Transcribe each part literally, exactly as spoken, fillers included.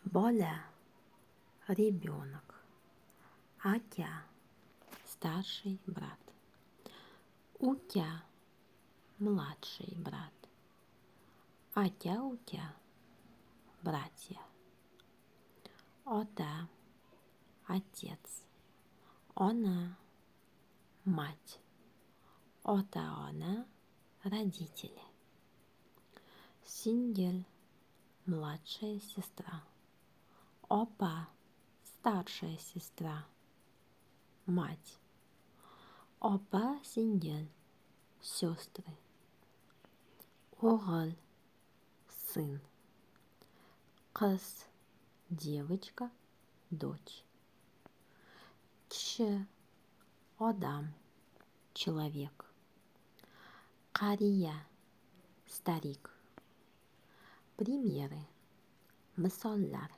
Боля, ребенок. Атя, старший брат. Утя, младший брат. Атя, утя, братья. Ота, отец. Она, мать. Ота, она, родители. Сингель, младшая сестра. Опа, старшая сестра. Мать. Опа, сингель, сестры. Оғыл, сын. Қыз, девочка, дочь. Кіші, адам, человек. Қария, старик. Примеры, misollar.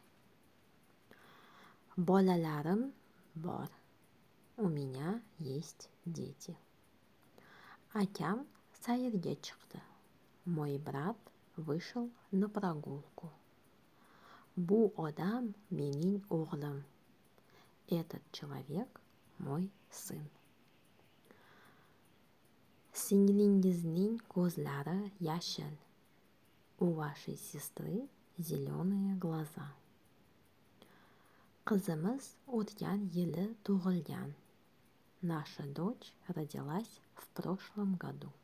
Bolalarim bor. У меня есть дети. Akam sayrga chiqdi. Мой брат вышел на прогулку. Bu odam mening o'g'lim. Этот человек мой сын. Singlingizning ko'zlari yashil. У вашей сестры зеленые глаза. Qizimiz o'tgan yili tug'ilgan. Наша дочь родилась в прошлом году.